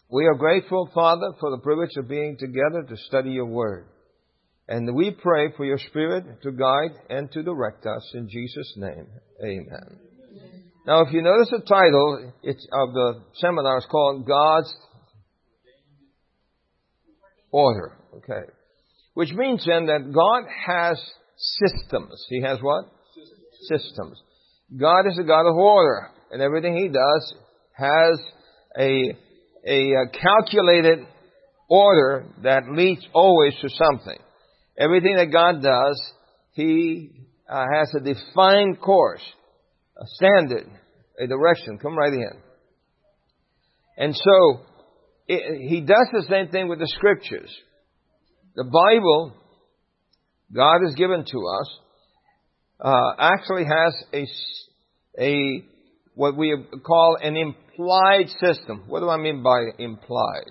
We are grateful, Father, for the privilege of being together to study your word. And we pray for your Spirit to guide and to direct us in Jesus' name. Amen. Now, if you notice the title of the seminar is called God's Order. Okay. Which means then that God has systems. He has what? Systems. God is a God of order. And everything He does has a calculated order that leads always to something. Everything that God does, He has a defined course, a standard, a direction. Come right in. And so, He does the same thing with the Scriptures. The Bible, God has given to us, actually has a what we call an implied system. What do I mean by implied?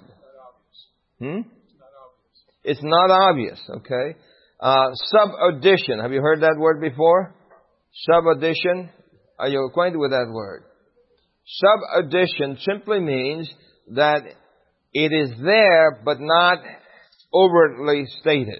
It's not obvious, okay? Sub-addition. Have you heard that word before? Sub-addition. Are you acquainted with that word? Sub-addition simply means that it is there but not overtly stated.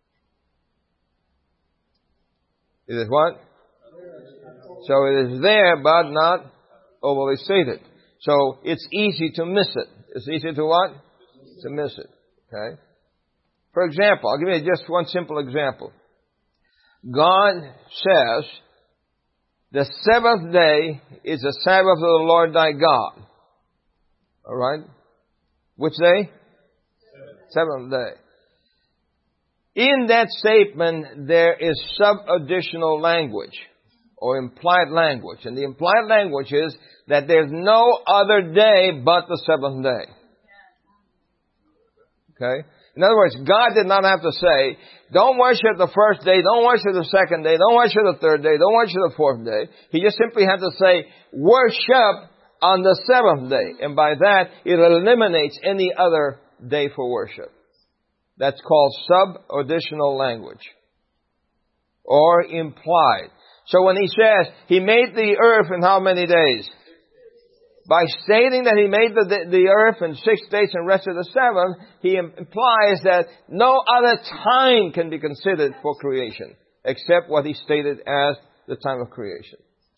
It is what? So it is there but not overly stated. So it's easy to miss it. It's easy to what? To miss it. Okay? For example, I'll give you just one simple example. God says, the seventh day is the Sabbath of the Lord thy God. Alright? Which day? Seventh day. In that statement, there is sub-additional language, or implied language. And the implied language is that there's no other day but the seventh day. Okay? In other words, God did not have to say, don't worship the first day, don't worship the second day, don't worship the third day, don't worship the fourth day. He just simply had to say, worship on the seventh day. And by that, it eliminates any other day for worship. That's called sub-additional language. Or implied. So when He says, He made the earth in how many days? By stating that He made the earth in 6 days and rested the seventh, He implies that no other time can be considered for creation, except what He stated as the time of creation.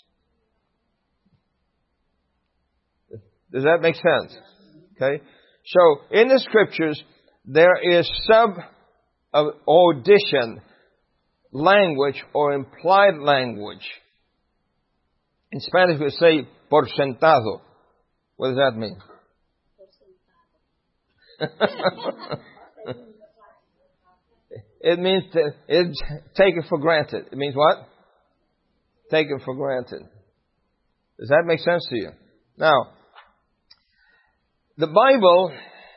Does that make sense? Okay? So, in the Scriptures, there is sub-addition language or implied language. In Spanish we say por sentado. What does that mean? It means it's taken for granted. It means what? Taken for granted. Does that make sense to you? Now, the Bible,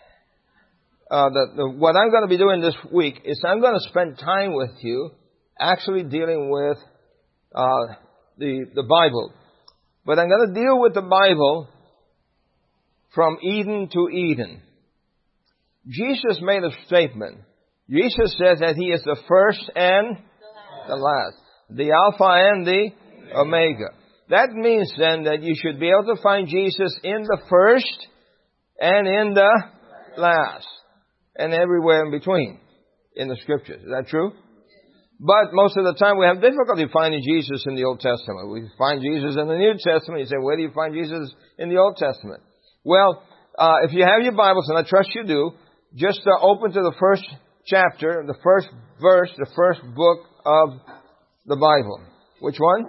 what I'm going to be doing this week is I'm going to spend time with you actually dealing with the Bible. But I'm going to deal with the Bible from Eden to Eden. Jesus made a statement. Jesus says that He is the first and the last. The Alpha and the Omega. That means then that you should be able to find Jesus in the first and in the last. And everywhere in between in the Scriptures. Is that true? But most of the time we have difficulty finding Jesus in the Old Testament. We find Jesus in the New Testament. You say, where do you find Jesus in the Old Testament? Well, if you have your Bibles, and I trust you do, just open to the first chapter, the first verse, the first book of the Bible. Which one?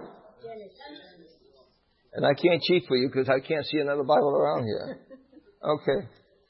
And I can't cheat for you because I can't see another Bible around here. Okay.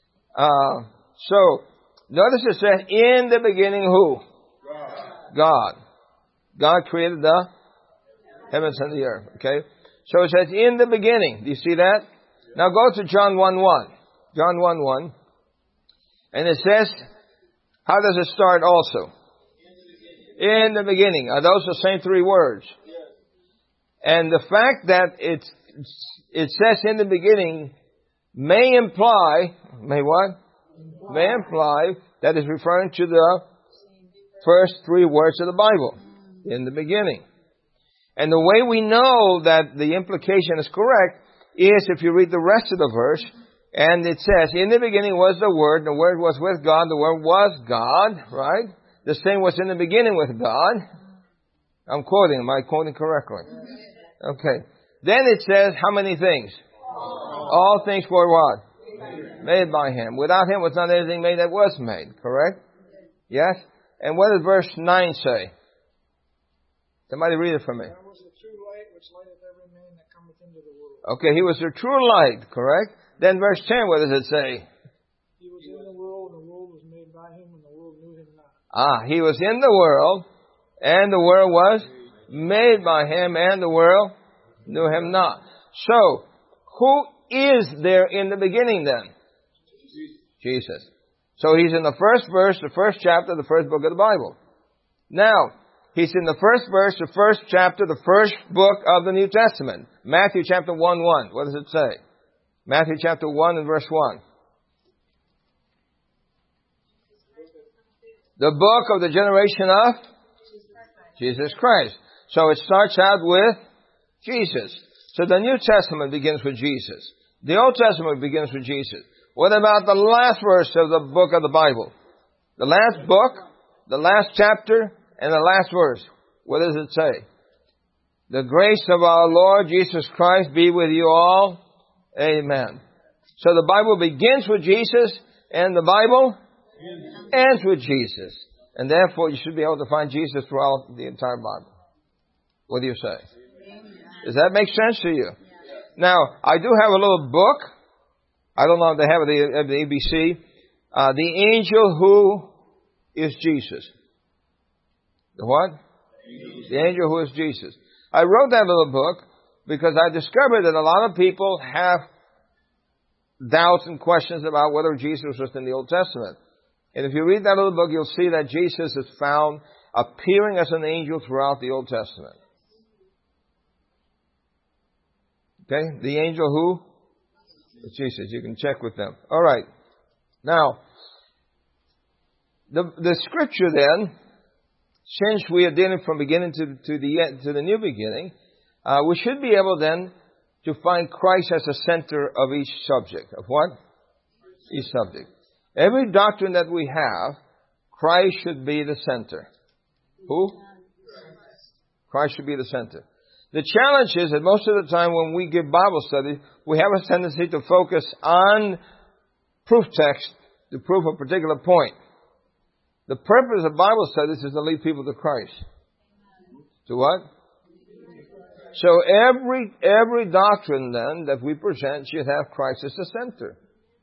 So, notice it says, in the beginning who? God. God created the heavens and the earth. Okay? So it says, in the beginning. Do you see that? Now go to John 1:1. John 1:1. And it says, how does it start also? In the beginning. Are those the same three words? And the fact that it says in the beginning may imply, may what? May imply that is referring to the first three words of the Bible. In the beginning. And the way we know that the implication is correct is if you read the rest of the verse, And it says, in the beginning was the Word was with God, the Word was God, right? The same was in the beginning with God. I'm quoting, am I quoting correctly? Okay. Then it says, how many things? All things were what? Made by Him. Without Him was not anything made that was made, correct? Yes? And what does verse 9 say? Somebody read it for me. That was the true light which lighteth every man that cometh into the world. Okay, He was the true light, correct? Then verse 10, what does it say? He was in the world, and the world was made by Him, and the world knew Him not. He was in the world, and the world was made by Him, and the world knew Him not. So, who is there in the beginning then? Jesus. So He's in the first verse, the first chapter, the first book of the Bible. Now, He's in the first verse, the first chapter, the first book of the New Testament. Matthew chapter 1:1. What does it say? Matthew chapter 1 and verse 1. The book of the generation of Jesus Christ. So it starts out with Jesus. So the New Testament begins with Jesus. The Old Testament begins with Jesus. What about the last verse of the book of the Bible? The last book, the last chapter, and the last verse. What does it say? The grace of our Lord Jesus Christ be with you all. Amen. So the Bible begins with Jesus, and the Bible ends with Jesus. And therefore you should be able to find Jesus throughout the entire Bible. What do you say? Does that make sense to you? Now, I do have a little book. I don't know if they have it at the ABC. The Angel Who is Jesus. The what? The Angel Who is Jesus. I wrote that little book because I discovered that a lot of people have doubts and questions about whether Jesus was in the Old Testament. And if you read that little book, you'll see that Jesus is found appearing as an angel throughout the Old Testament. Okay? The angel who? It's Jesus. You can check with them. All right. Now, the scripture then, since we are dealing from beginning to the end, to the new beginning, we should be able then to find Christ as the center of each subject. Of what? Each subject. Every doctrine that we have, Christ should be the center. Who? Christ should be the center. The challenge is that most of the time when we give Bible study, we have a tendency to focus on proof text to prove a particular point. The purpose of Bible studies is to lead people to Christ. To what? So every doctrine then that we present should have Christ as the center.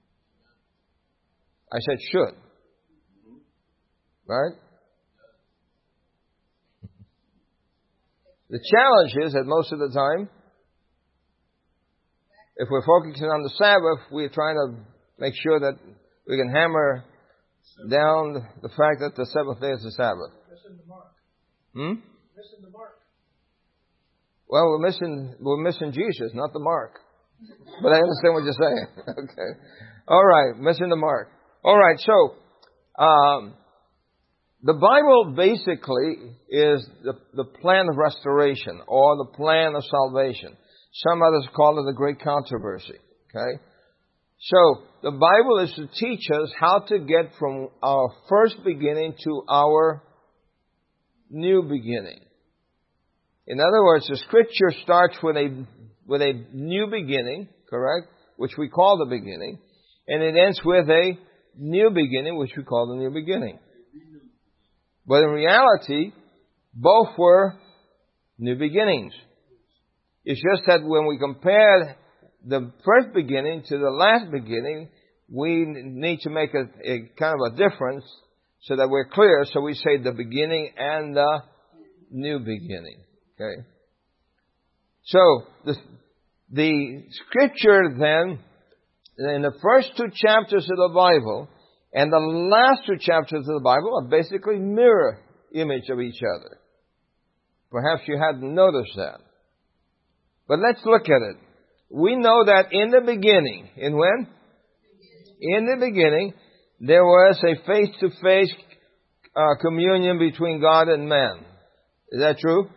I said should. Right? The challenge is that most of the time, if we're focusing on the Sabbath, we're trying to make sure that we can hammer down the fact that the seventh day is the Sabbath. Missing the mark. Missing the mark. Well, we're missing Jesus, not the mark. But I understand what you're saying. Okay. All right, missing the mark. All right, so the Bible basically is the plan of restoration or the plan of salvation. Some others call it the great controversy. Okay? So, the Bible is to teach us how to get from our first beginning to our new beginning. In other words, the Scripture starts with a new beginning, correct? Which we call the beginning. And it ends with a new beginning, which we call the new beginning. But in reality, both were new beginnings. It's just that when we compare the first beginning to the last beginning, we need to make a kind of a difference so that we're clear. So we say the beginning and the new beginning. Okay. So the Scripture then, in the first two chapters of the Bible and the last two chapters of the Bible are basically mirror image of each other. Perhaps you hadn't noticed that. But let's look at it. We know that in the beginning, in when? In the beginning, there was a face-to-face communion between God and man. Is that true?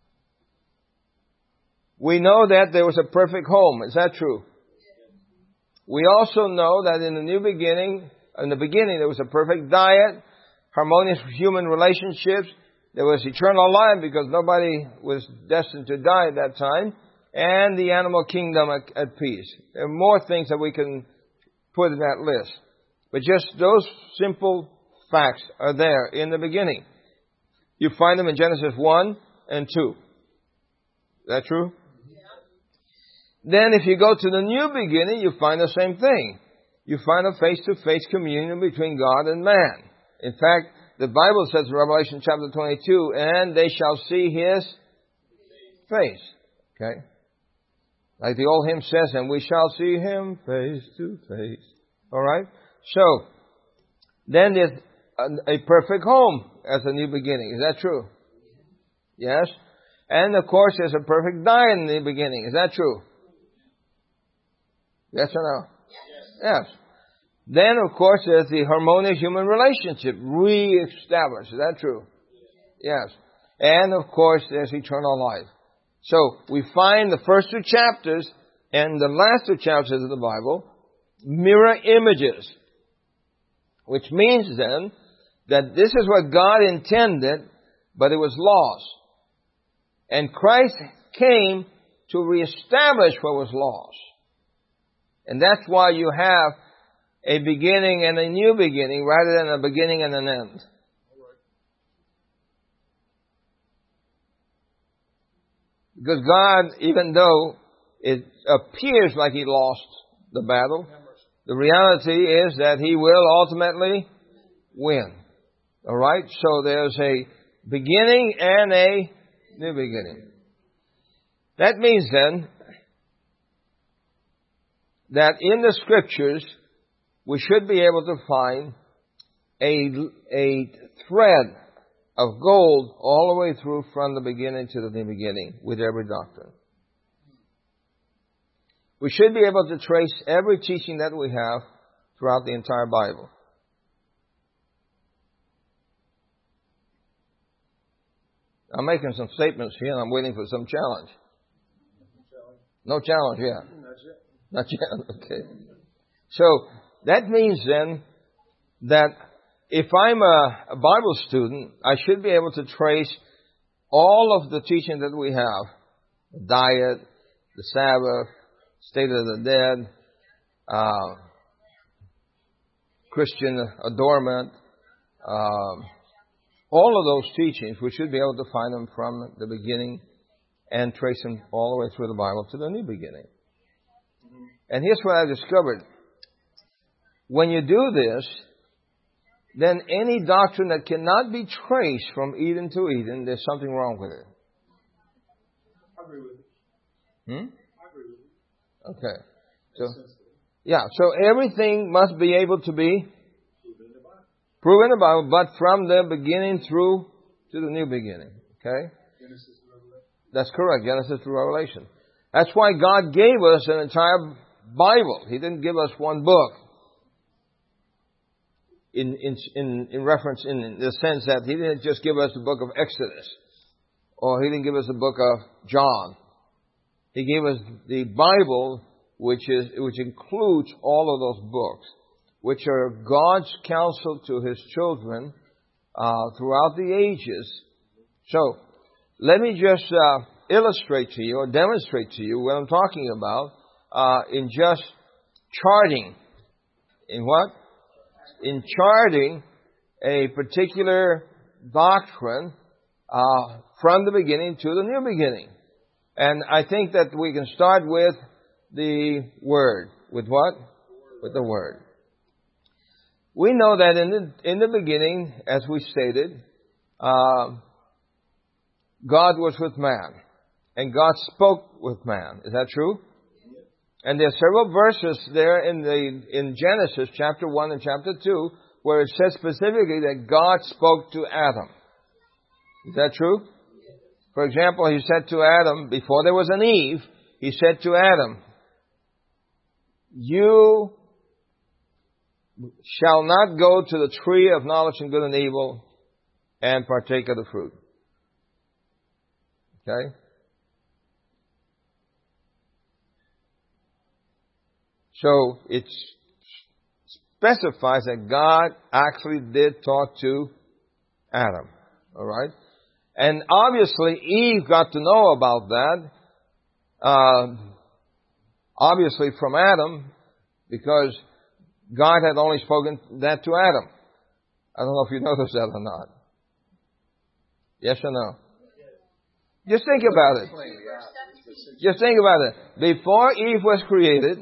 We know that there was a perfect home. Is that true? We also know that in the beginning there was a perfect diet, harmonious human relationships, there was eternal life because nobody was destined to die at that time, and the animal kingdom at peace. There are more things that we can put in that list. But just those simple facts are there in the beginning. You find them in Genesis 1 and 2. Is that true? Then if you go to the new beginning, you find the same thing. You find a face-to-face communion between God and man. In fact, the Bible says in Revelation chapter 22, and they shall see His face. Okay? Like the old hymn says, and we shall see Him face to face. Alright? So, then there's a perfect home as a new beginning. Is that true? Yes? And of course there's a perfect diet in the beginning. Is that true? Yes or no? Yes. Then, of course, there's the harmonious human relationship re-established. Is that true? Yes. And, of course, there's eternal life. So, we find the first 2 chapters and the last 2 chapters of the Bible mirror images. Which means, then, that this is what God intended, but it was lost. And Christ came to reestablish what was lost. And that's why you have a beginning and a new beginning rather than a beginning and an end. Because God, even though it appears like He lost the battle, the reality is that He will ultimately win. Alright? So there's a beginning and a new beginning. That means then that in the Scriptures we should be able to find a thread of gold all the way through from the beginning to the new beginning with every doctrine. We should be able to trace every teaching that we have throughout the entire Bible. I'm making some statements here and I'm waiting for some challenge. No challenge yet. Not yet. Okay. So, that means then that if I'm a Bible student, I should be able to trace all of the teaching that we have. The diet, the Sabbath, state of the dead, Christian adornment, all of those teachings, we should be able to find them from the beginning and trace them all the way through the Bible to the new beginning. And here's what I discovered. When you do this, then any doctrine that cannot be traced from Eden to Eden, there's something wrong with it. I agree with it. I agree with it. Okay. So everything must be able to be proven in the Bible, but from the beginning through to the new beginning. Okay? Genesis to Revelation. That's correct. Genesis to Revelation. That's why God gave us an entire Bible. He didn't give us one book. In reference, in the sense that He didn't just give us the book of Exodus, or He didn't give us the book of John. He gave us the Bible, which includes all of those books, which are God's counsel to His children throughout the ages. So, let me just illustrate to you or demonstrate to you what I'm talking about in just charting. In what? In charting a particular doctrine from the beginning to the new beginning. And I think that we can start with the Word. With what? With the Word. We know that in the beginning, as we stated, God was with man. And God spoke with man. Is that true? And there are several verses there in Genesis chapter 1 and chapter 2 where it says specifically that God spoke to Adam. Is that true? For example, He said to Adam, before there was an Eve, He said to Adam, "You shall not go to the tree of knowledge and good and evil and partake of the fruit." Okay? So it specifies that God actually did talk to Adam. All right? And obviously Eve got to know about that. Obviously from Adam, because God had only spoken that to Adam. I don't know if you noticed that or not. Yes or no? Just think about it. Just think about it. Before Eve was created,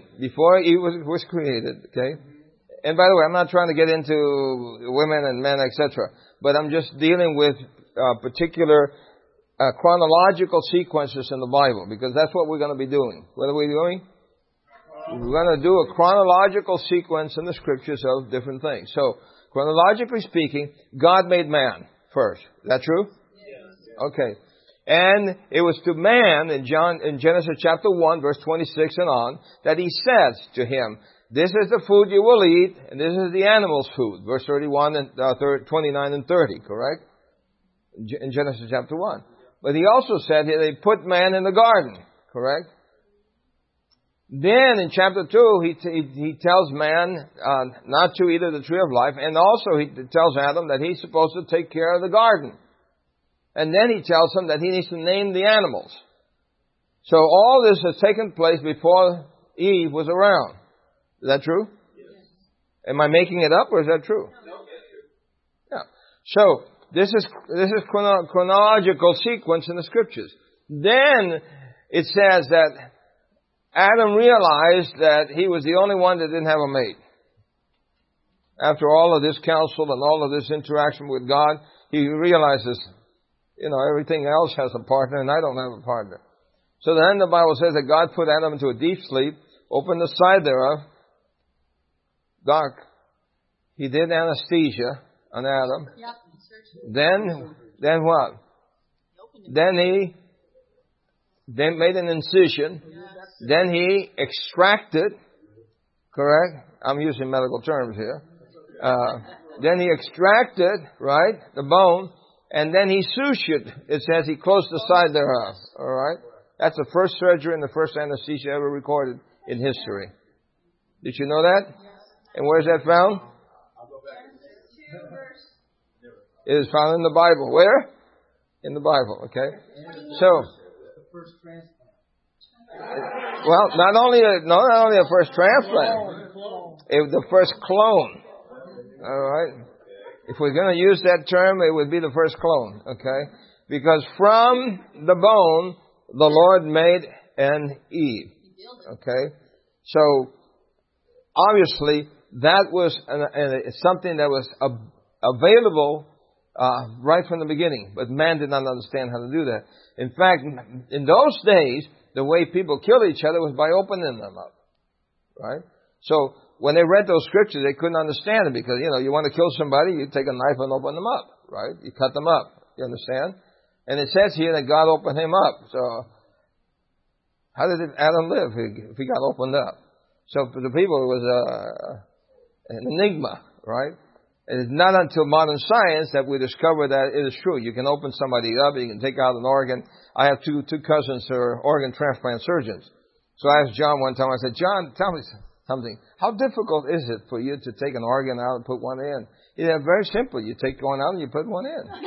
okay? And by the way, I'm not trying to get into women and men, etc. But I'm just dealing with particular chronological sequences in the Bible, because that's what we're going to be doing. What are we doing? We're going to do a chronological sequence in the Scriptures of different things. So, chronologically speaking, God made man first. Is that true? Yes. Okay. And it was to man in Genesis chapter 1, verse 26 and on, that he says to him, "This is the food you will eat, and this is the animal's food." Verse 31 and 29 and 30, correct? In Genesis chapter 1. But he also said they put man in the garden, correct? Then in chapter 2, he tells man not to eat of the tree of life, and also he tells Adam that he's supposed to take care of the garden. And then he tells him that he needs to name the animals. So all this has taken place before Eve was around. Is that true? Yes. Am I making it up, or is that true? No, that's true. Yeah. So this is chronological sequence in the Scriptures. Then it says that Adam realized that he was the only one that didn't have a mate. After all of this counsel and all of this interaction with God, he realizes, everything else has a partner and I don't have a partner. So then the Bible says that God put Adam into a deep sleep, opened the side thereof, dark. He did anesthesia on Adam. Yep. Then what? Then he made an incision. Then he extracted, correct? I'm using medical terms here. Then he extracted, right, the bone, and then he sutured. It says he closed the side thereof, all right? That's the first surgery and the first anesthesia ever recorded in history. Did you know that? And where's that found? It is found in the Bible. Where? In the Bible, okay? So, well, not only a first transplant, it was the first clone. All right? If we're going to use that term, it would be the first clone, okay? Because from the bone, the Lord made an Eve, okay? So, obviously, that was something that was available right from the beginning, but man did not understand how to do that. In fact, in those days, the way people killed each other was by opening them up, right? So, when they read those scriptures, they couldn't understand it because, you want to kill somebody, you take a knife and open them up, right? You cut them up. You understand? And it says here that God opened him up. So, how did Adam live if he got opened up? So, for the people, it was an enigma, right? And it's not until modern science that we discover that it is true. You can open somebody up, you can take out an organ. I have two cousins who are organ transplant surgeons. So I asked John one time, I said, "John, tell me something. How difficult is it for you to take an organ out and put one in?" He said, "Very simple. You take one out and you put one in."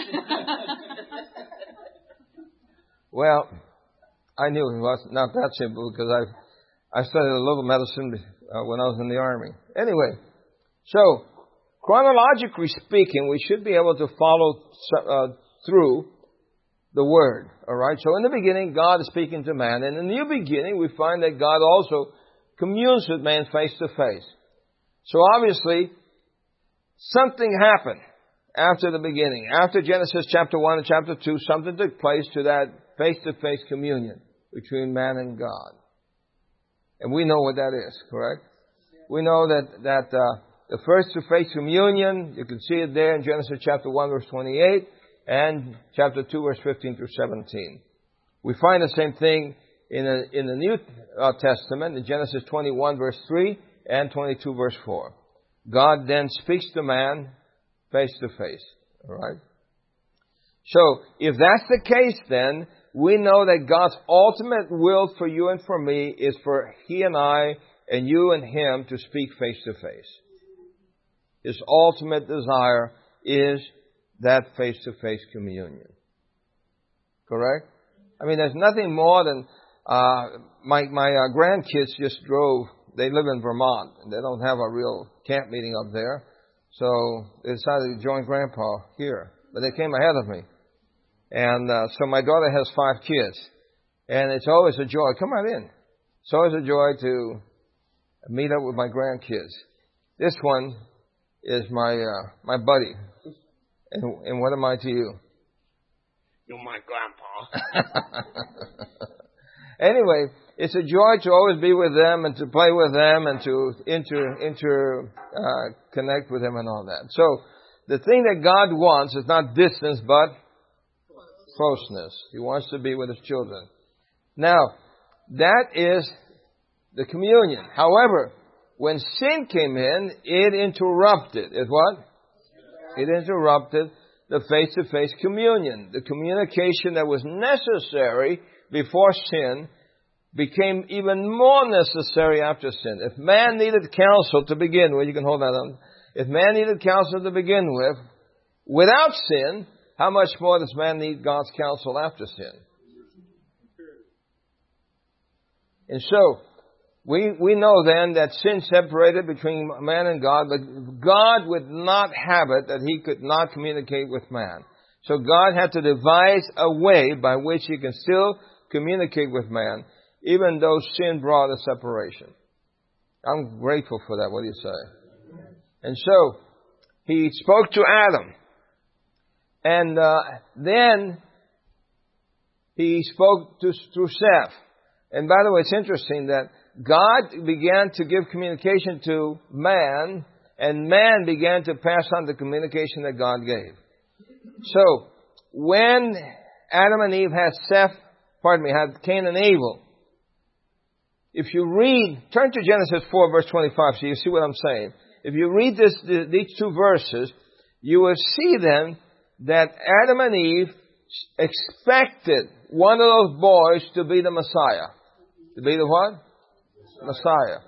Well, I knew it was not that simple because I studied a little medicine when I was in the Army. Anyway, so chronologically speaking, we should be able to follow through the Word. All right? So in the beginning, God is speaking to man. And in the new beginning, we find that God also communes with man face to face. So obviously, something happened after the beginning. After Genesis chapter 1 and chapter 2, something took place to that face-to-face communion between man and God. And we know what that is, correct? We know that the face-to-face communion, you can see it there in Genesis chapter 1 verse 28 and chapter 2 verse 15 through 17. We find the same thing in the New Testament in Genesis 21 verse 3 and 22 verse 4. God then speaks to man face to face. All right? So, if that's the case then, we know that God's ultimate will for you and for me is for He and I and you and him to speak face to face. His ultimate desire is that face-to-face communion. Correct? I mean, there's nothing more than, my grandkids just drove, they live in Vermont, and they don't have a real camp meeting up there. So they decided to join Grandpa here. But they came ahead of me. And so my daughter has 5 kids. And it's always a joy. Come right in. It's always a joy to meet up with my grandkids. This one is my buddy. And what am I to you? You're my grandpa. Anyway, it's a joy to always be with them and to play with them and to connect with them and all that. So, the thing that God wants is not distance, but closeness. He wants to be with His children. Now, that is the communion. However, when sin came in, it interrupted. It what? It interrupted the face-to-face communion. The communication that was necessary before sin became even more necessary after sin. If man needed counsel to begin with, you can hold that on. If man needed counsel to begin with, without sin, how much more does man need God's counsel after sin? And so, we know then that sin separated between man and God, but God would not have it that He could not communicate with man. So God had to devise a way by which He can still communicate with man, even though sin brought a separation. I'm grateful for that. What do you say? And so, He spoke to Adam. And then He spoke to Seth. And by the way, it's interesting that God began to give communication to man, and man began to pass on the communication that God gave. So, when Adam and Eve had had Cain and Abel, if you read, turn to Genesis 4 verse 25 so you see what I'm saying. If you read these 2 verses, you will see then that Adam and Eve expected one of those boys to be the Messiah. To be the what? Messiah.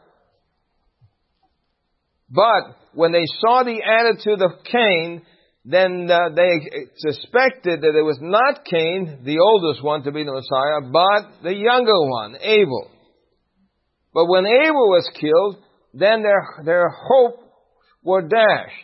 But when they saw the attitude of Cain, then they suspected that it was not Cain, the oldest one, to be the Messiah, but the younger one, Abel. But when Abel was killed, then their hope were dashed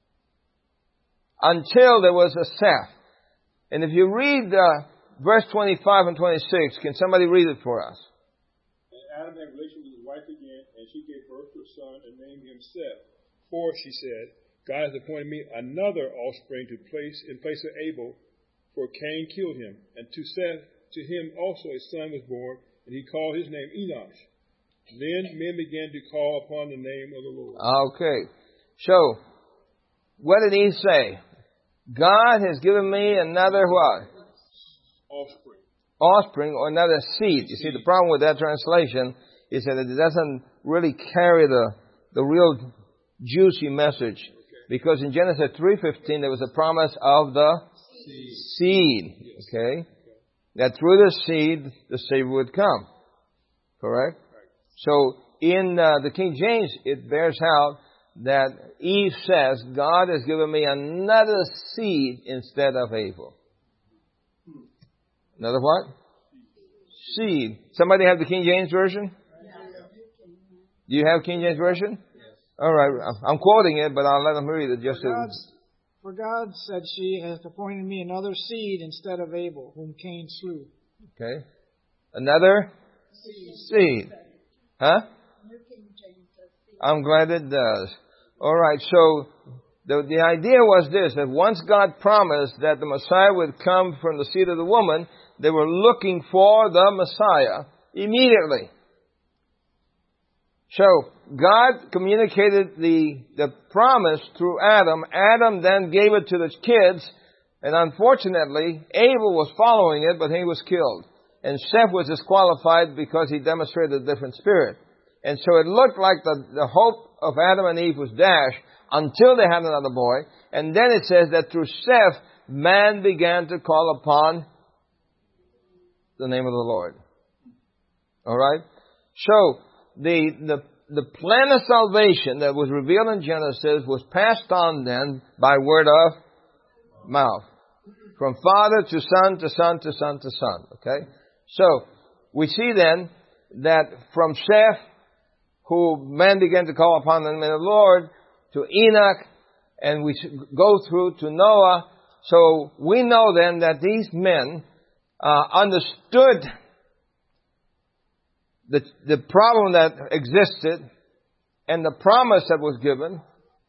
until there was a Seth. And if you read verse 25 and 26, can somebody read it for us? And Adam had relations with his wife again, and she gave birth to a son and named him Seth. For, she said, God has appointed me another offspring in place of Abel, for Cain killed him. And to Seth, to him also a son was born, and he called his name Enosh. Then men began to call upon the name of the Lord. Okay. So, what did he say? God has given me another what? Offspring or another seed. You see, the problem with that translation is that it doesn't really carry the real juicy message. Because in Genesis 3:15 there was a promise of the seed. Okay? That through the seed, the Savior would come. Correct? So, in the King James, it bears out that Eve says, God has given me another seed instead of Abel. Another what? Seed. Somebody have the King James Version? Do you have King James Version? Yes. All right. I'm quoting it, but I'll let them read it just For God, said she, hath appointed me another seed instead of Abel, whom Cain slew. Okay. Another seed. Huh? I'm glad it does. All right. So the idea was this, that once God promised that the Messiah would come from the seed of the woman, they were looking for the Messiah immediately. So, God communicated the promise through Adam. Adam then gave it to the kids, and unfortunately, Abel was following it, but he was killed. And Seth was disqualified because he demonstrated a different spirit. And so it looked like the hope of Adam and Eve was dashed until they had another boy. And then it says that through Seth, man began to call upon the name of the Lord. Alright? So, the the plan of salvation that was revealed in Genesis was passed on then by word of mouth. From father to son to son to son to son. Okay? So, we see then that from Seth, who men began to call upon the name of the Lord, to Enoch, and we go through to Noah. So we know then that these men understood the problem that existed and the promise that was given,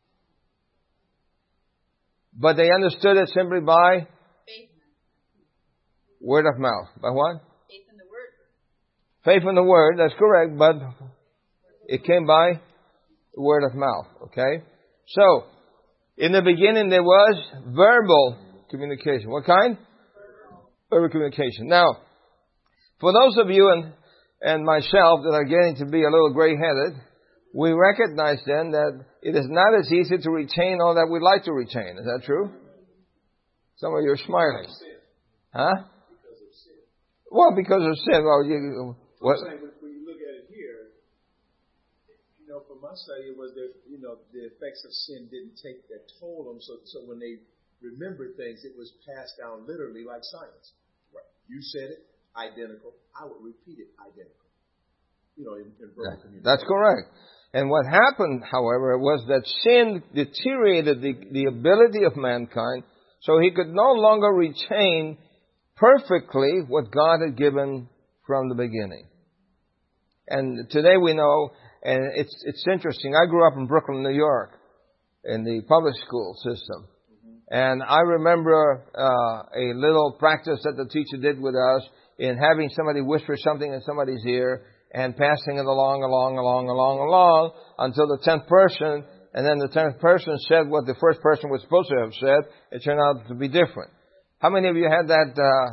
but they understood it simply by Faith. word of mouth. By what? Faith in the Word. Faith in the word, that's correct, but it came by word of mouth. Okay? So, in the beginning there was verbal communication. What kind? Verbal communication. Now, for those of you and myself that are getting to be a little gray-headed, we recognize then that it is not as easy to retain all that we'd like to retain. Is that true? Some of you are smiling. Huh? Well, because of sin. Well, what? When you look at it here, from my study, it was that, the effects of sin didn't take that toll on them. So when they remembered things, it was passed down literally like science. Right. You said it, identical. I would repeat it, identical. In verbal communication. That's correct. And what happened, however, was that sin deteriorated the ability of mankind, so he could no longer retain perfectly what God had given from the beginning. And today we know, and it's interesting, I grew up in Brooklyn, New York, in the public school system. And I remember a little practice that the teacher did with us in having somebody whisper something in somebody's ear and passing it along until the 10th person, and then the 10th person said what the first person was supposed to have said. It turned out to be different. How many of you had that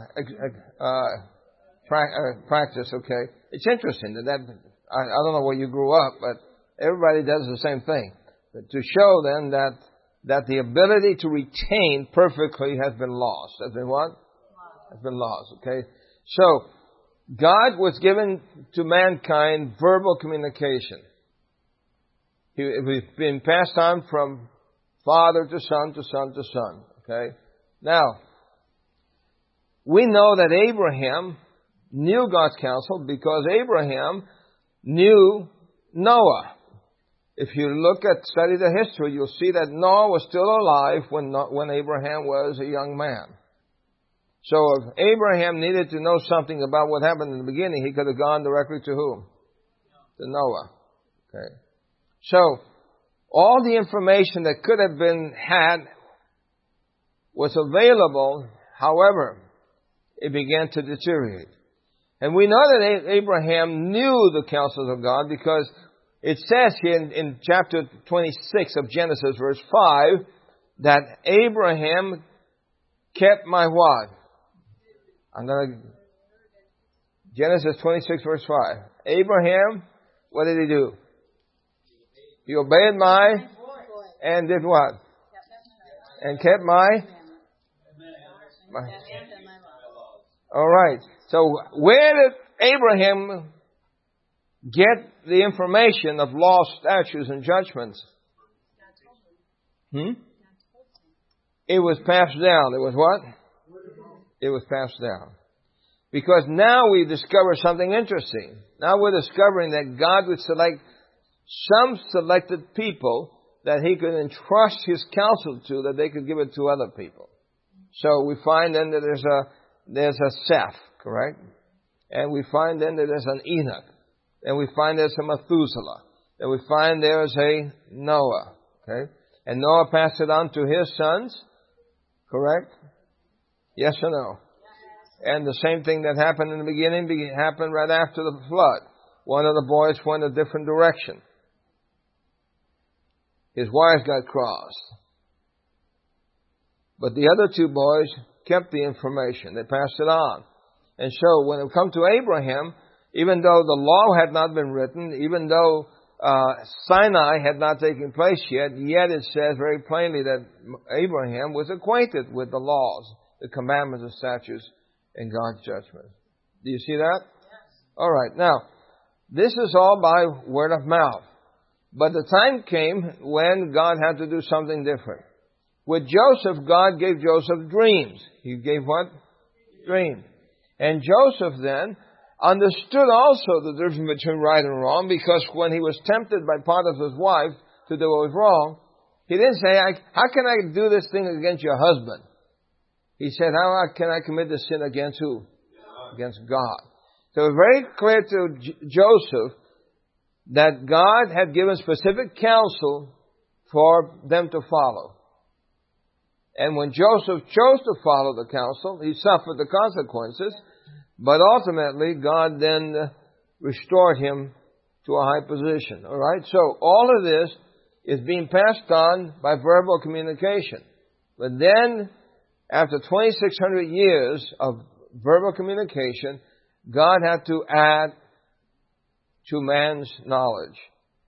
practice? Okay, it's interesting that I don't know where you grew up, but everybody does the same thing. But to show then that the ability to retain perfectly has been lost. Has been what? Has been lost. Okay, so God was given to mankind verbal communication. It was being passed on from father to son to son to son. Okay? Now, we know that Abraham knew God's counsel because Abraham knew Noah. If you study the history, you'll see that Noah was still alive when Abraham was a young man. So if Abraham needed to know something about what happened in the beginning, he could have gone directly to whom? To Noah. Okay. So, all the information that could have been had was available. However, it began to deteriorate. And we know that Abraham knew the counsels of God because it says here in chapter 26 of Genesis, verse 5, that Abraham kept my what? Genesis 26, verse 5. Abraham, what did he do? He obeyed and did what? And kept my. All right. So where did Abraham get the information of laws, statutes, and judgments? It was passed down. It was what? It was passed down. Because now we discover something interesting. Now we're discovering that God would select some selected people that He could entrust His counsel to, that they could give it to other people. So we find then that there's a Seth, correct? And we find then that there's an Enoch. And we find there's a Methuselah. And we find there's a Noah, okay? And Noah passed it on to his sons, correct? Yes or no? And the same thing that happened in the beginning happened right after the flood. One of the boys went a different direction. His wife got crossed. But the other two boys kept the information. They passed it on. And so when it comes to Abraham, even though the law had not been written, even though Sinai had not taken place yet it says very plainly that Abraham was acquainted with the laws, the commandments, the statutes, and God's judgment. Do you see that? Yes. All right. Now, this is all by word of mouth. But the time came when God had to do something different. With Joseph, God gave Joseph dreams. He gave what? Dreams. And Joseph then understood also the difference between right and wrong, because when he was tempted by Potiphar's wife to do what was wrong, he didn't say, how can I do this thing against your husband? He said, how can I commit this sin against who? Against God. So it was very clear to Joseph that God had given specific counsel for them to follow. And when Joseph chose to follow the counsel, he suffered the consequences, but ultimately God then restored him to a high position. All right? So all of this is being passed on by verbal communication. But then, after 2,600 years of verbal communication, God had to add to man's knowledge.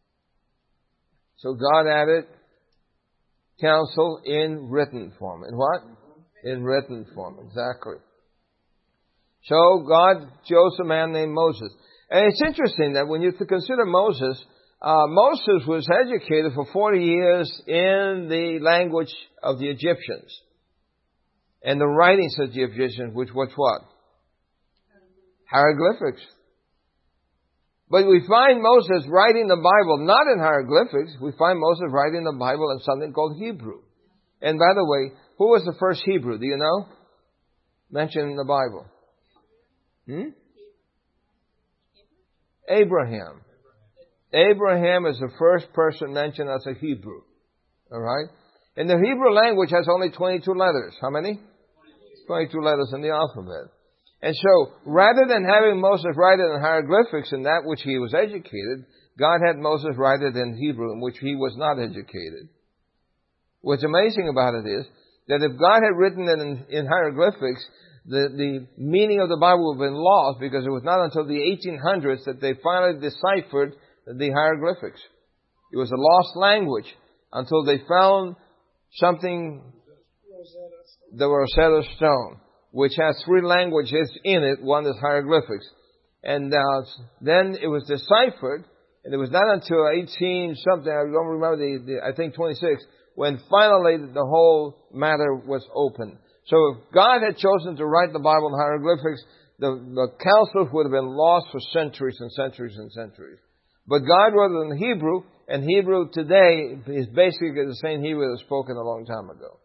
So God added counsel in written form. In what? In written form, exactly. So God chose a man named Moses. And it's interesting that when you consider Moses, Moses was educated for 40 years in the language of the Egyptians. And the writings of the Egyptians, which was what? Hieroglyphics. But we find Moses writing the Bible not in hieroglyphics. We find Moses writing the Bible in something called Hebrew. And by the way, who was the first Hebrew? Do you know? Mentioned in the Bible. Abraham. Abraham is the first person mentioned as a Hebrew. All right? And the Hebrew language has only 22 letters. How many? 22 letters in the alphabet. And so, rather than having Moses write it in hieroglyphics in that which he was educated, God had Moses write it in Hebrew in which he was not educated. What's amazing about it is that if God had written it in hieroglyphics, the meaning of the Bible would have been lost, because it was not until the 1800s that they finally deciphered the hieroglyphics. It was a lost language until they found something, the Rosetta Stone, which has 3 languages in it. One is hieroglyphics. And then it was deciphered, and it was not until 18-something, I don't remember I think 26, when finally the whole matter was open. So if God had chosen to write the Bible in hieroglyphics, the counsels would have been lost for centuries and centuries and centuries. But God wrote it in Hebrew, and Hebrew today is basically the same Hebrew that was spoken a long time ago.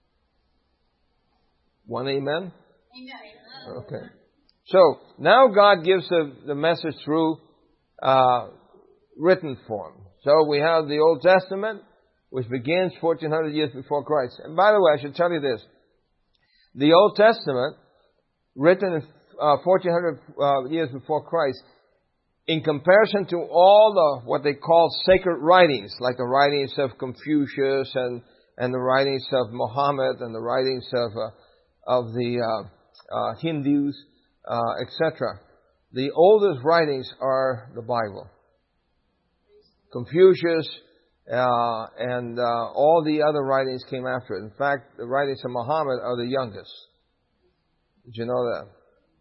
One amen? Amen. Okay. So, now God gives the message through written form. So we have the Old Testament, which begins 1,400 years before Christ. And by the way, I should tell you this. The Old Testament, written 1,400 years before Christ, in comparison to all what they call sacred writings, like the writings of Confucius and the writings of Muhammad and the writings of the Hindus, etc. The oldest writings are the Bible. Confucius and all the other writings came after it. In fact, the writings of Muhammad are the youngest. Did you know that?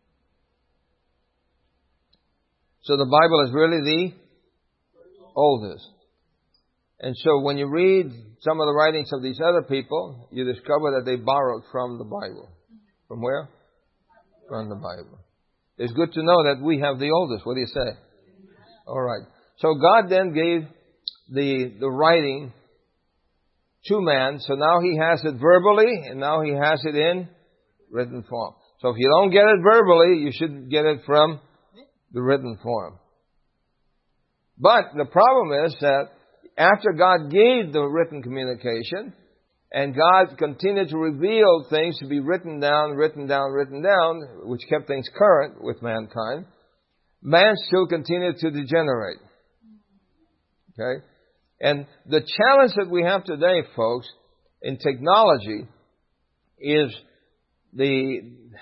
So the Bible is really the oldest. And so when you read some of the writings of these other people, you discover that they borrowed from the Bible. From where? From the Bible. It's good to know that we have the oldest. What do you say? All right. So God then gave the writing to man. So now he has it verbally, and now he has it in written form. So if you don't get it verbally, you should get it from the written form. But the problem is that after God gave the written communication, and God continued to reveal things to be written down, which kept things current with mankind, man still continued to degenerate. Okay? And the challenge that we have today, folks, in technology is the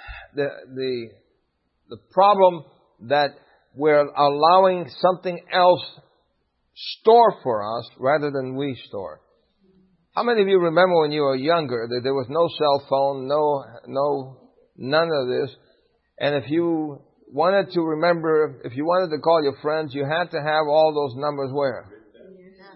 problem that we're allowing something else store for us rather than we store. How many of you remember when you were younger that there was no cell phone, none of this, and if you wanted to call your friends, you had to have all those numbers where?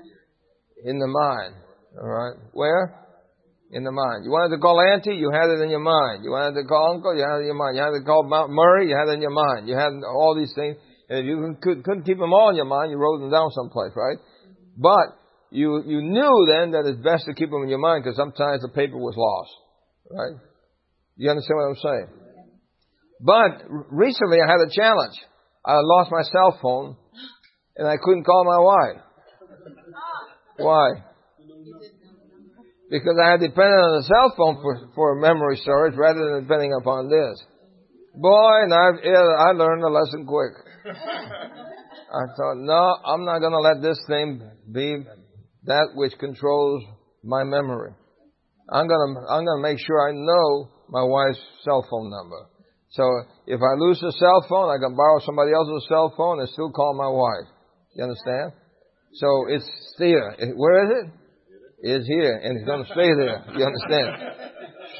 In the mind. All right. Where? In the mind. You wanted to call Auntie, you had it in your mind. You wanted to call Uncle, you had it in your mind. You had to call Mount Murray, you had it in your mind. You had all these things. And if you couldn't keep them all in your mind, you wrote them down someplace, right? But you knew then that it's best to keep them in your mind because sometimes the paper was lost, right? You understand what I'm saying? But recently I had a challenge. I lost my cell phone and I couldn't call my wife. Why? Because I had depended on the cell phone for memory storage rather than depending upon this. Boy, and I learned the lesson quick. I thought, no, I'm not going to let this thing be that which controls my memory. I'm going to make sure I know my wife's cell phone number. So if I lose the cell phone, I can borrow somebody else's cell phone and still call my wife. You understand? So it's there. Where is it? It's here, and it's going to stay there. You understand?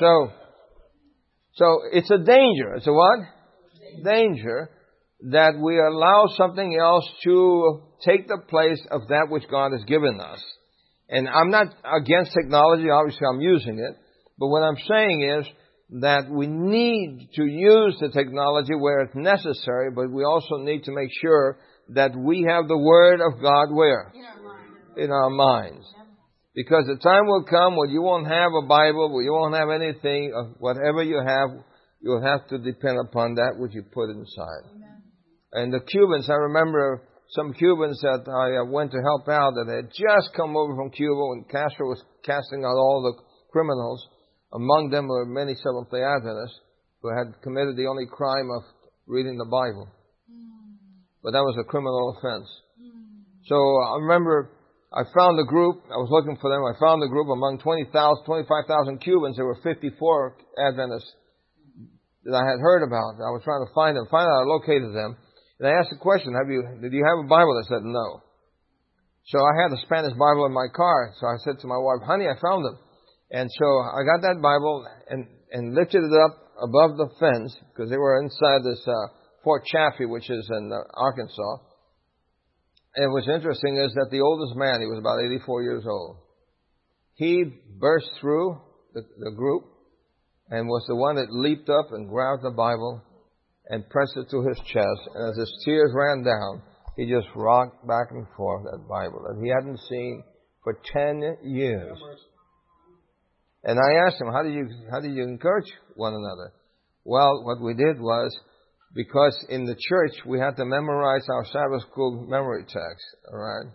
So it's a danger. It's a what? Danger that we allow something else to take the place of that which God has given us. And I'm not against technology. Obviously, I'm using it. But what I'm saying is that we need to use the technology where it's necessary, but we also need to make sure that we have the Word of God where? In our minds. Because the time will come when you won't have a Bible, when you won't have anything, whatever you have, you'll have to depend upon that which you put inside. And the Cubans, I remember some Cubans that I went to help out that had just come over from Cuba when Castro was casting out all the criminals. Among them were many Seventh-day Adventists who had committed the only crime of reading the Bible. But that was a criminal offense. So I remember I found a group. I was looking for them. I found a group among 25,000 Cubans. There were 54 Adventists that I had heard about. I was trying to find them. Finally, I located them. And I asked the question, did you have a Bible? They said no. So I had a Spanish Bible in my car. So I said to my wife, honey, I found them. And so I got that Bible and lifted it up above the fence because they were inside this Fort Chaffee, which is in Arkansas. And what's interesting is that the oldest man, he was about 84 years old, he burst through the group and was the one that leaped up and grabbed the Bible and pressed it to his chest. And as his tears ran down, he just rocked back and forth that Bible that he hadn't seen for 10 years. And I asked him, how did you encourage one another? Well, what we did was, because in the church we had to memorize our Sabbath school memory text, all right?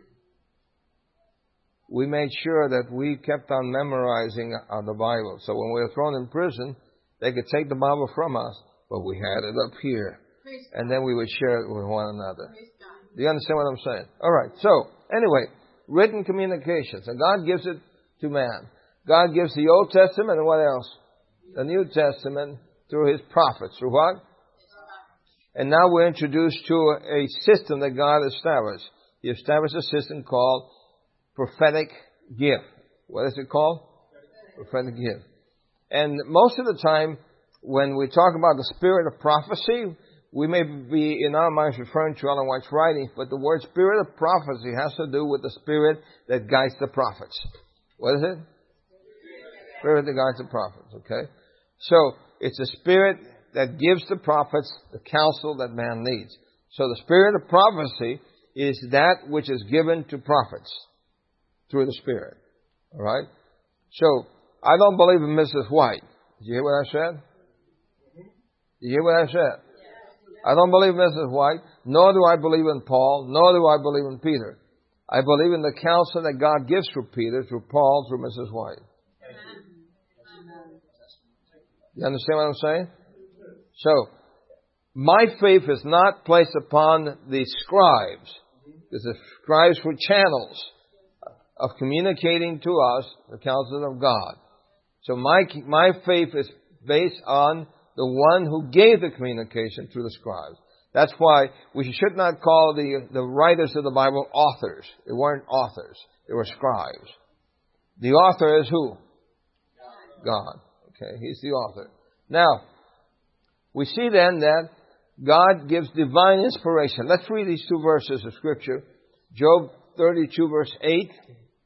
We made sure that we kept on memorizing the Bible. So when we were thrown in prison, they could take the Bible from us, but we had it up here. And then we would share it with one another. Do you understand what I'm saying? All right. So, anyway, written communications. And God gives it to man. God gives the Old Testament and what else? The New Testament through His prophets. Through what? And now we're introduced to a system that God established. He established a system called prophetic gift. What is it called? Prophetic gift. And most of the time, when we talk about the spirit of prophecy, we may be in our minds referring to Ellen White's writings, but the word spirit of prophecy has to do with the spirit that guides the prophets. What is it? Spirit that guides the prophets, okay? So, it's a spirit that gives the prophets the counsel that man needs. So the spirit of prophecy is that which is given to prophets through the Spirit. All right? So, I don't believe in Mrs. White. Did you hear what I said? Did you hear what I said? I don't believe in Mrs. White, nor do I believe in Paul, nor do I believe in Peter. I believe in the counsel that God gives through Peter, through Paul, through Mrs. White. You understand what I'm saying? So, my faith is not placed upon the scribes, because the scribes were channels of communicating to us the counsel of God. So my faith is based on the one who gave the communication through the scribes. That's why we should not call the writers of the Bible authors. They weren't authors. They were scribes. The author is who? God. Okay, He's the author. Now, we see then that God gives divine inspiration. Let's read these two verses of Scripture. Job 32 verse 8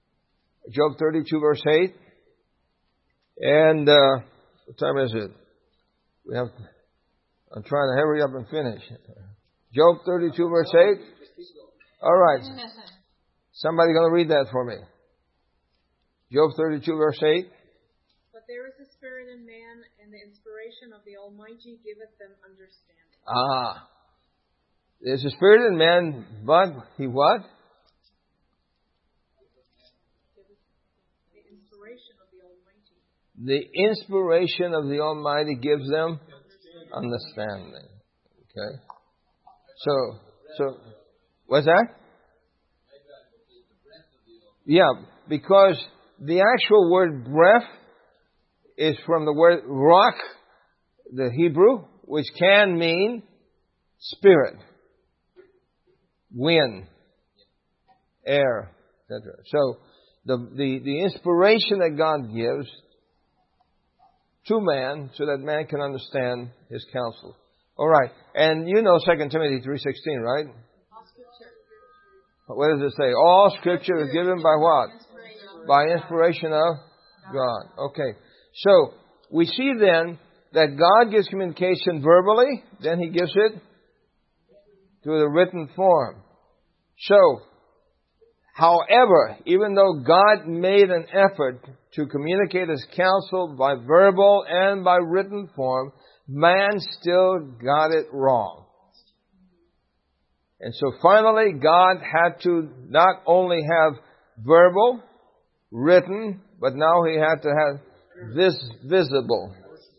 Job 32 verse 8. And, what time is it? I'm trying to hurry up and finish. Job 32 verse 8. All right. Somebody going to read that for me. Job 32 verse 8. But there is a spirit in man, and the inspiration of the Almighty giveth them understanding. Ah. There's a spirit in man, but he what? The inspiration of the Almighty. The inspiration of the Almighty gives them understanding. Okay. So, what's that? Yeah, because the actual word breath is from the word ruach, the Hebrew, which can mean spirit, wind, air, etc. So the inspiration that God gives to man so that man can understand his counsel. All right. And you know 2 Timothy 3:16, right? All Scripture. What does it say? All Scripture is given by what? By inspiration of God. Okay. So, we see then that God gives communication verbally, then He gives it to the written form. So, however, even though God made an effort to communicate His counsel by verbal and by written form, man still got it wrong. And so finally, God had to not only have verbal, written, but now He had to have this visible.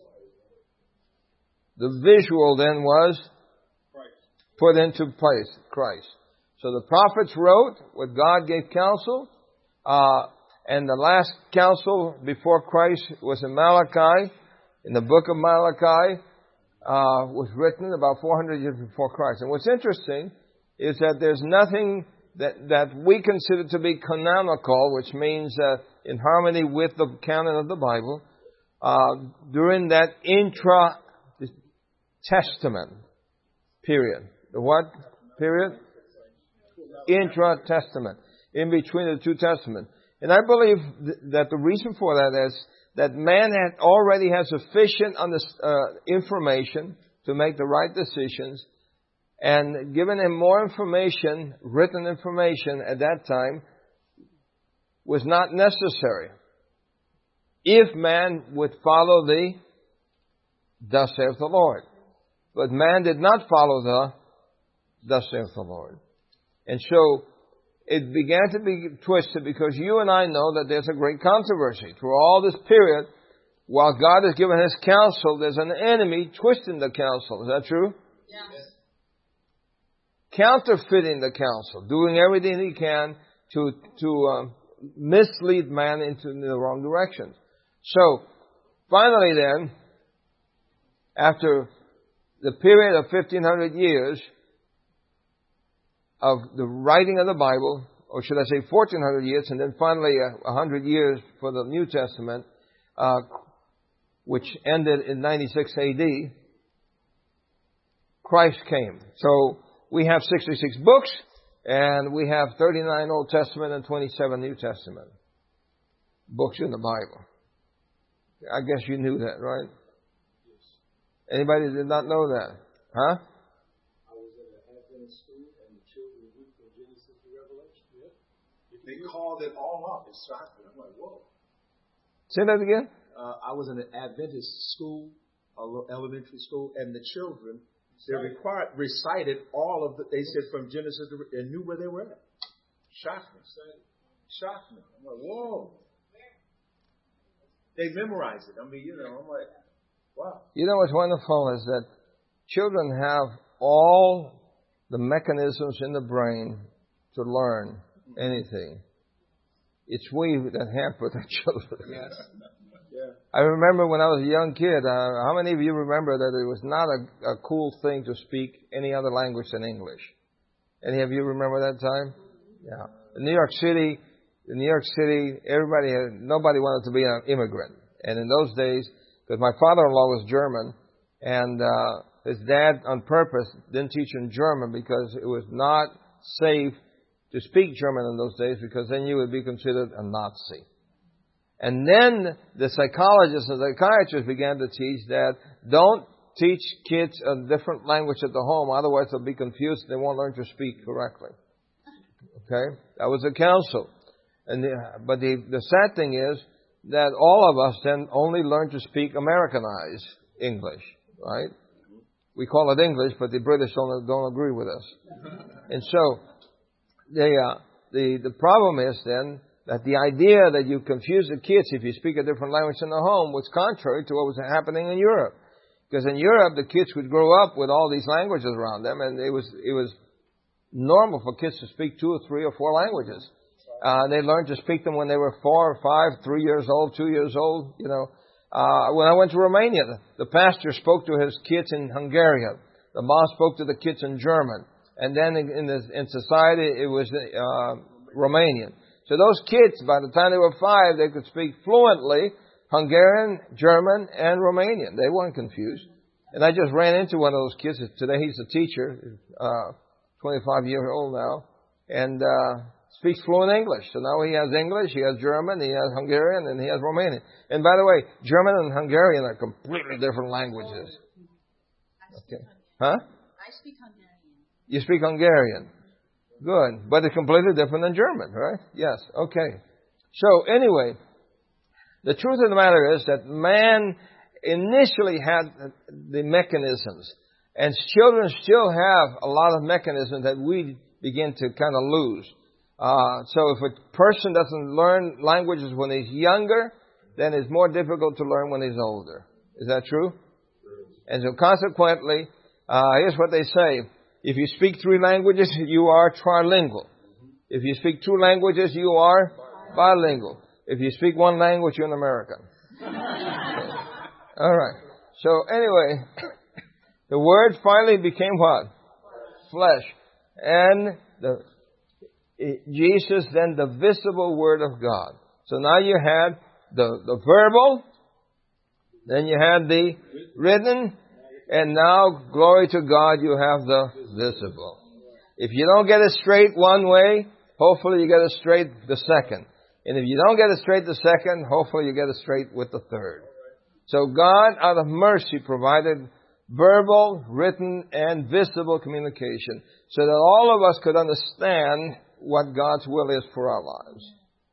The visual then was put into place, Christ. So the prophets wrote what God gave counsel, and the last counsel before Christ was in Malachi. In the book of Malachi, was written about 400 years before Christ. And what's interesting is that there's nothing that we consider to be canonical, which means in harmony with the canon of the Bible, during that intra-testament period. The what period? Intra-testament. In between the two testaments. And I believe that the reason for that is that man already has sufficient information to make the right decisions, and given him more information, written information at that time, was not necessary. If man would follow the "Thus saith the Lord." But man did not follow the "Thus saith the Lord." And so, it began to be twisted because you and I know that there's a great controversy. Through all this period, while God has given His counsel, there's an enemy twisting the counsel. Is that true? Yes. Counterfeiting the counsel, doing everything he can to mislead man into the wrong direction. So, finally then, after the period of 1500 years of the writing of the Bible, or should I say 1400 years, and then finally 100 years for the New Testament, which ended in 96 AD, Christ came. So, we have 66 books, and we have 39 Old Testament and 27 New Testament books in the Bible. I guess you knew that, right? Yes. Anybody did not know that? Huh? I was in an Adventist school, and the children read from Genesis to Revelation. Yeah. They called it all off. It shocked me. I'm like, whoa. Say that again? I was in an Adventist school, elementary school, and the children, they recited all of they said from Genesis to, and knew where they were at. Shocked me. Shocked me. I'm like, whoa. They memorized it. I mean, I'm like, wow. You know what's wonderful is that children have all the mechanisms in the brain to learn anything. It's we that hamper the children. Yes. Yeah. I remember when I was a young kid, how many of you remember that it was not a cool thing to speak any other language than English? Any of you remember that time? Yeah. In New York City, nobody wanted to be an immigrant. And in those days, because my father-in-law was German, and his dad on purpose didn't teach him German because it was not safe to speak German in those days because then you would be considered a Nazi. And then the psychologists and psychiatrists began to teach that don't teach kids a different language at the home, otherwise they'll be confused and they won't learn to speak correctly. Okay? That was the counsel. But the sad thing is that all of us then only learn to speak Americanized English, right? We call it English, but the British don't agree with us. And so the problem is then that the idea that you confuse the kids if you speak a different language in the home was contrary to what was happening in Europe. Because in Europe, the kids would grow up with all these languages around them, and it was normal for kids to speak 2 or 3 or 4 languages. They learned to speak them when they were 4 or 5, 3 years old, 2 years old. You know, when I went to Romania, the pastor spoke to his kids in Hungarian. The mom spoke to the kids in German, and then in society it was Romanian. So those kids, by the time they were 5, they could speak fluently Hungarian, German, and Romanian. They weren't confused. And I just ran into one of those kids. Today he's a teacher, 25 years old now, and speaks fluent English. So now he has English, he has German, he has Hungarian, and he has Romanian. And by the way, German and Hungarian are completely different languages. Okay. Huh? I speak Hungarian. You speak Hungarian. Good. But it's completely different than German, right? Yes. Okay. So anyway, the truth of the matter is that man initially had the mechanisms, and children still have a lot of mechanisms that we begin to kind of lose. So if a person doesn't learn languages when he's younger, then it's more difficult to learn when he's older. Is that true? And so consequently, here's what they say. If you speak 3 languages, you are trilingual. If you speak 2 languages, you are bilingual. If you speak 1 language, you're an American. All right. So anyway, the Word finally became what? Flesh. And Jesus, then the visible Word of God. So now you had the verbal, then you had the written, and now, glory to God, you have the visible. If you don't get it straight one way, hopefully you get it straight the second. And if you don't get it straight the second, hopefully you get it straight with the third. So God, out of mercy, provided verbal, written, and visible communication so that all of us could understand what God's will is for our lives.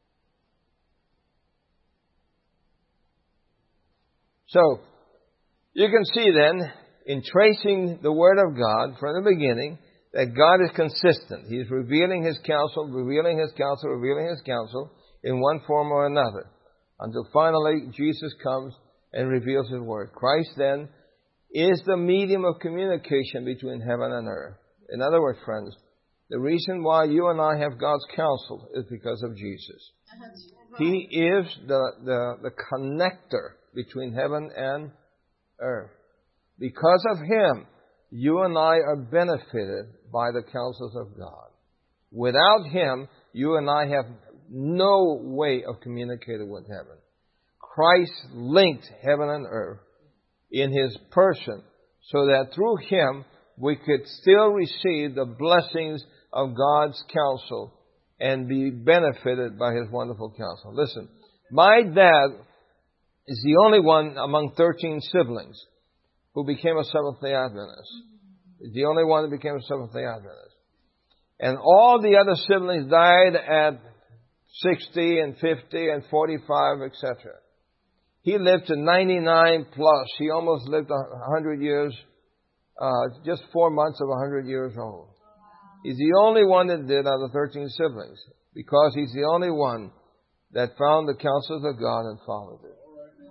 So, you can see then, in tracing the Word of God from the beginning, that God is consistent. He's revealing His counsel, revealing His counsel, revealing His counsel in one form or another, until finally Jesus comes and reveals His Word. Christ then is the medium of communication between heaven and earth. In other words, friends, the reason why you and I have God's counsel is because of Jesus. He is the connector between heaven and earth. Because of Him, you and I are benefited by the counsels of God. Without Him, you and I have no way of communicating with heaven. Christ linked heaven and earth in His person so that through Him we could still receive the blessings of God's counsel and be benefited by His wonderful counsel. Listen, my dad is the only one among 13 siblings who became a Seventh-day Adventist. He's the only one who became a Seventh-day Adventist. And all the other siblings died at 60 and 50 and 45, etc. He lived to 99 plus. He almost lived 100 years, just 4 months of 100 years old. He's the only one that did out of 13 siblings, because he's the only one that found the counsels of God and followed it.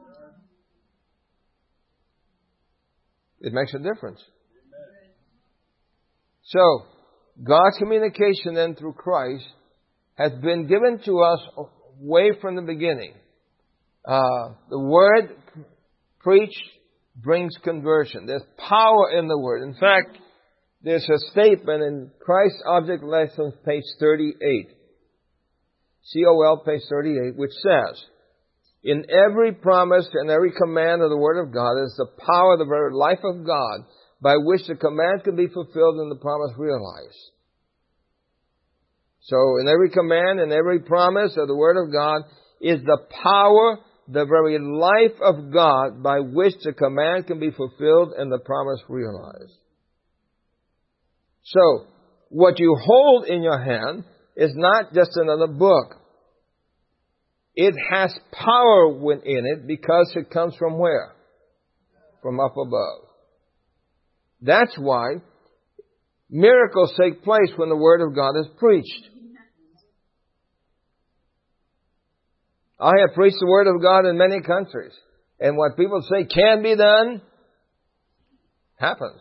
It makes a difference. So, God's communication then through Christ has been given to us way from the beginning. The Word preached brings conversion. There's power in the Word. In fact, there's a statement in Christ's Object Lessons, page 38. COL, page 38, which says, in every promise and every command of the Word of God is the power of the very life of God by which the command can be fulfilled and the promise realized. So in every command and every promise of the Word of God is the power, the very life of God by which the command can be fulfilled and the promise realized. So, what you hold in your hand is not just another book. It has power within it because it comes from where? From up above. That's why miracles take place when the Word of God is preached. I have preached the Word of God in many countries. And what people say can be done, happens.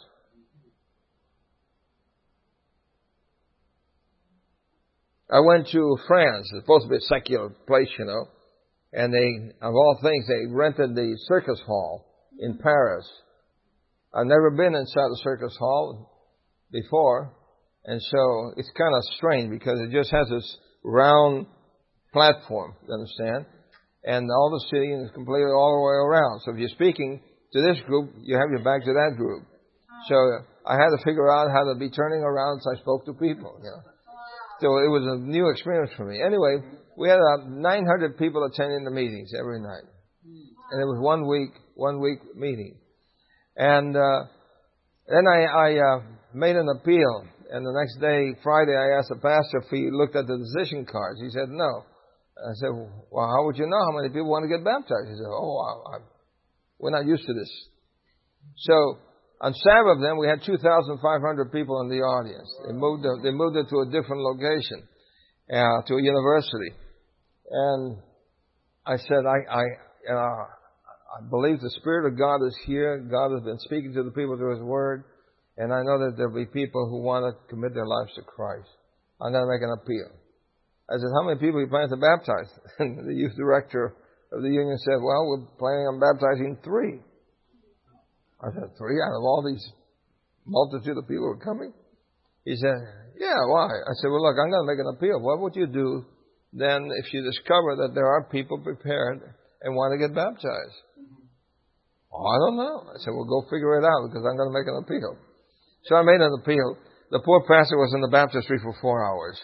I went to France. It's supposed to be a secular place, you know. And they, of all things, they rented the Circus Hall in Paris. I've never been inside the Circus Hall before. And so it's kind of strange because it just has this round platform, you understand? And all the city is completely all the way around. So if you're speaking to this group, you have your back to that group. So I had to figure out how to be turning around as I spoke to people, you know. So it was a new experience for me. Anyway, we had 900 people attending the meetings every night. And it was one week meeting. And then I made an appeal. And the next day, Friday, I asked the pastor if he looked at the decision cards. He said no. I said, well, how would you know how many people want to get baptized? He said, we're not used to this. So on Sabbath, then, we had 2,500 people in the audience. They moved it to a different location, to a university. And I said, I believe the Spirit of God is here. God has been speaking to the people through His Word. And I know that there'll be people who want to commit their lives to Christ. I'm going to make an appeal. I said, how many people are you planning to baptize? And the youth director of the union said, well, we're planning on baptizing 3. I said, 3 out of all these multitude of people who are coming? He said, yeah, why? I said, well, look, I'm going to make an appeal. What would you do then if you discover that there are people prepared and want to get baptized? Oh, I don't know. I said, well, go figure it out because I'm going to make an appeal. So I made an appeal. The poor pastor was in the baptistry for 4 hours.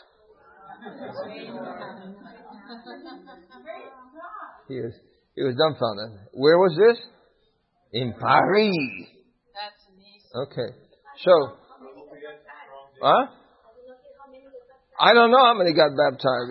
He was dumbfounded. Where was this? In Paris. That's amazing. Okay. So, I don't know how many got baptized.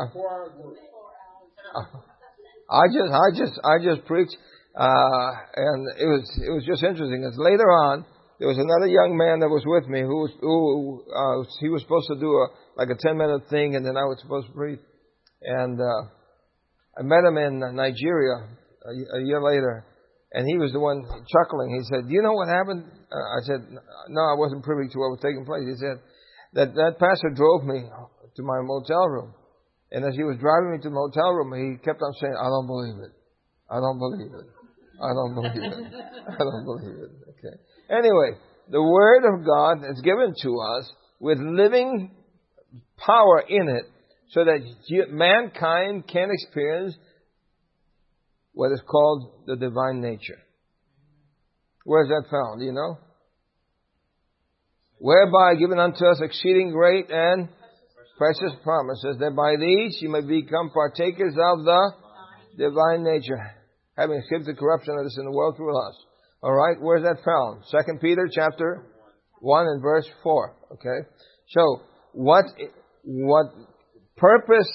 I just preached, and it was just interesting. Because later on, there was another young man that was with me who he was supposed to do a 10-minute thing, and then I was supposed to preach. And I met him in Nigeria a year later. And he was the one chuckling. He said, do you know what happened? I said, no, I wasn't privy to what was taking place. He said, that pastor drove me to my motel room. And as he was driving me to the motel room, he kept on saying, I don't believe it. I don't believe it. I don't believe it. I don't believe it. Okay. Anyway, the Word of God is given to us with living power in it so that mankind can experience what is called the divine nature. Where is that found? Do you know? Whereby given unto us exceeding great and precious promises, that by these you may become partakers of the divine nature, having escaped the corruption that is in the world through lust. All right, where is that found? 2 Peter chapter 1 and verse 4. Okay, so what purpose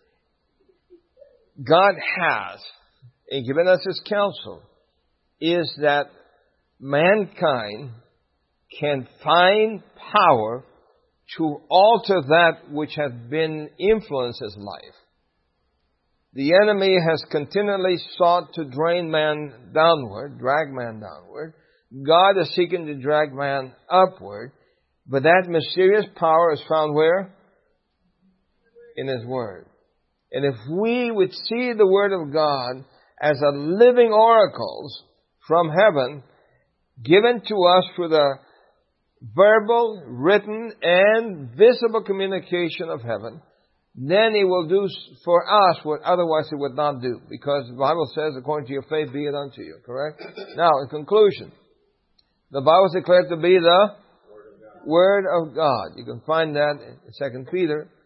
God has in giving us His counsel is that mankind can find power to alter that which has been influenced his life. The enemy has continually sought to drain man downward, drag man downward. God is seeking to drag man upward. But that mysterious power is found where? In His Word. And if we would see the Word of God as a living oracles from heaven, given to us through the verbal, written, and visible communication of heaven, then He will do for us what otherwise He would not do. Because the Bible says, according to your faith, be it unto you. Correct? Now, in conclusion, the Bible is declared to be the Word of God. You can find that in 2 Peter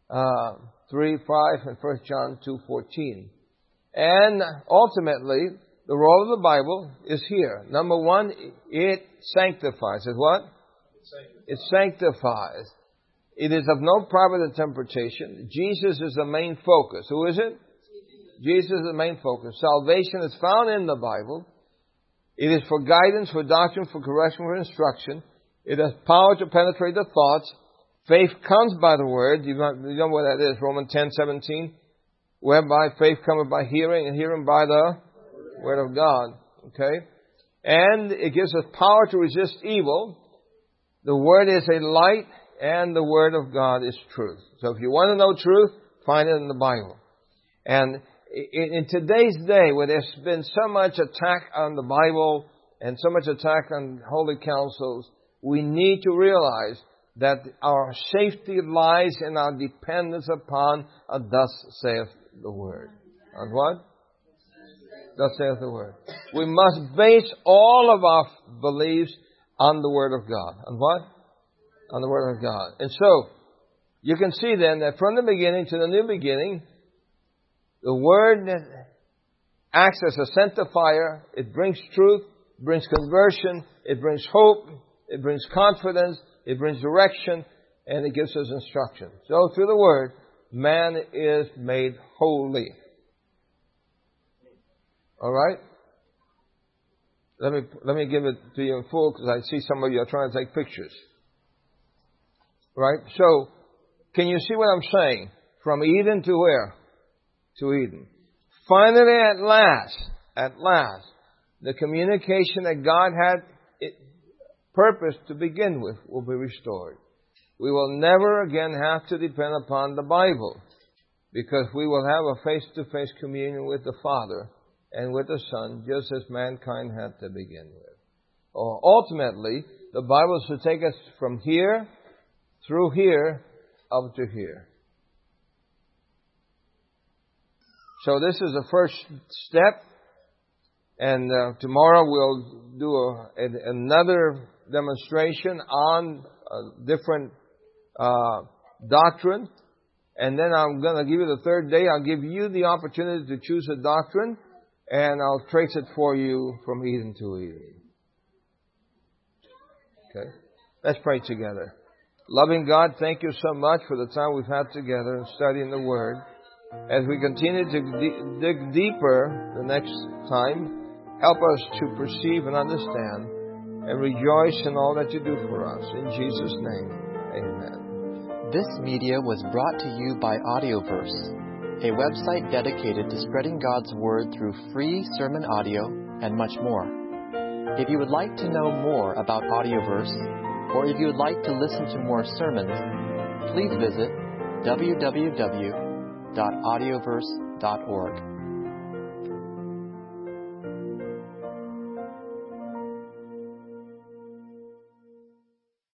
3:5 and 1 John 2:14. And ultimately, the role of the Bible is here. Number one, it sanctifies. It what? It sanctifies. It is of no private interpretation. Jesus is the main focus. Who is it? Jesus is the main focus. Salvation is found in the Bible. It is for guidance, for doctrine, for correction, for instruction. It has power to penetrate the thoughts. Faith comes by the word. You know what that is. Romans 10:17. Whereby faith cometh by hearing, and hearing by the word of God. Okay? And it gives us power to resist evil. The word is a light, and the word of God is truth. So if you want to know truth, find it in the Bible. And in today's day, where there's been so much attack on the Bible and so much attack on holy councils, we need to realize that our safety lies in our dependence upon a thus saith the word. On what? Thus saith the word. We must base all of our beliefs on the word of God. On what? On the word of God. And so, you can see then that from the beginning to the new beginning, the word acts as a sanctifier. It brings truth, it brings conversion, it brings hope, it brings confidence, it brings direction, and it gives us instruction. So through the word, man is made holy. All right? Let me give it to you in full, because I see some of you are trying to take pictures. Right? So, can you see what I'm saying? From Eden to where? To Eden. Finally, at last, the communication that God had purposed to begin with will be restored. We will never again have to depend upon the Bible, because we will have a face-to-face communion with the Father and with the Son, just as mankind had to begin with. Ultimately, the Bible should take us from here, through here, up to here. So this is the first step, and tomorrow we'll do another demonstration on a different doctrine, and then I'm going to give you the third day. I'll give you the opportunity to choose a doctrine, and I'll trace it for you from Eden to Eden. Okay? Let's pray together. Loving God, thank you so much for the time we've had together in studying the Word. As we continue to dig deeper the next time, help us to perceive and understand and rejoice in all that you do for us. In Jesus' name, amen. This media was brought to you by Audioverse, a website dedicated to spreading God's Word through free sermon audio and much more. If you would like to know more about Audioverse, or if you would like to listen to more sermons, please visit www.audioverse.org.